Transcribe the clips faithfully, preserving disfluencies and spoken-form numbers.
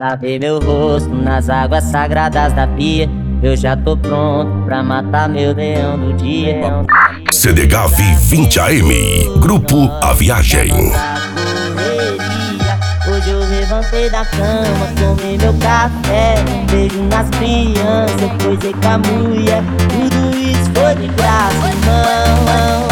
Lavei meu rosto nas águas sagradas da pia. Eu já tô pronto pra matar meu leão do dia. C D G V vinte A M, Grupo A Viagem. Hoje eu levantei da cama, tomei meu café, beijo nas crianças, coisei com a mulher. Tudo isso foi de graça, irmão.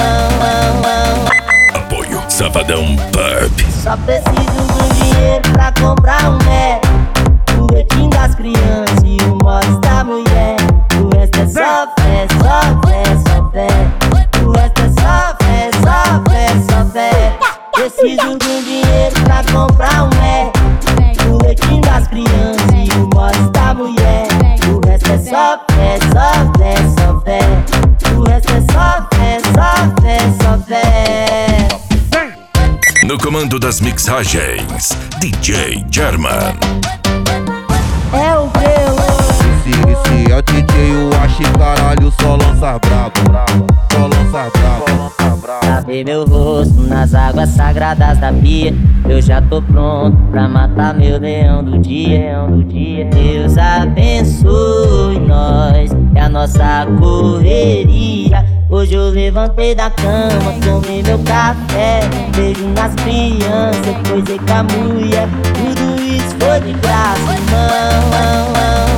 Apoio Safadão Pub. Só preciso do dinheiro pra comprar um Mac, o leitinho das crianças e o mods da mulher. O resto é só fé, só fé, só fé. O resto é só fé, só fé, só fé. Preciso do dinheiro pra comprar um Mac, o leitinho das crianças e o mods da mulher. O resto é só fé, só fé, só fé. O resto é só fé, só fé, só fé. No comando das mixagens, D J German. É o Grelo. Esse, esse é o D J, eu acho caralho, só lança brabo, só lança brabo, lança brabo. Lavei meu rosto nas águas sagradas da pia. Eu já tô pronto pra matar meu leão do dia, leão do dia. Deus abençoe nós, é a nossa correria. Hoje eu levantei da cama, tomei meu café, beijo nas crianças, coisei com a mulher. Tudo isso foi de graça, irmão.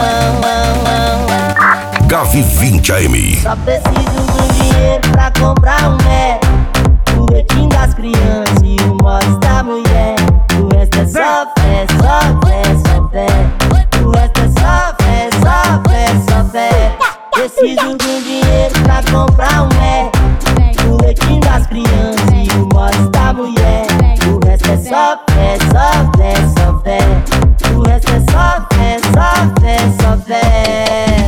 G V vinte A M. Só preciso do dinheiro pra comprar um Mac, o leitinho das crianças e o mods da mulher. O resto é só fé, só fé, só fé. O resto é só fé, só fé, só fé. Preciso do dinheiro pra comprar um Mac, o leitinho das crianças e o mods da mulher. O resto é só fé, só fé, só fé. O resto é só fé, só fé, só fé.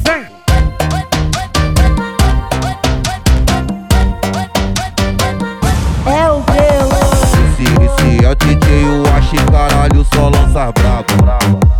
É o Grelo. Esse, esse é o D J, eu acho caralho, só lança brabo,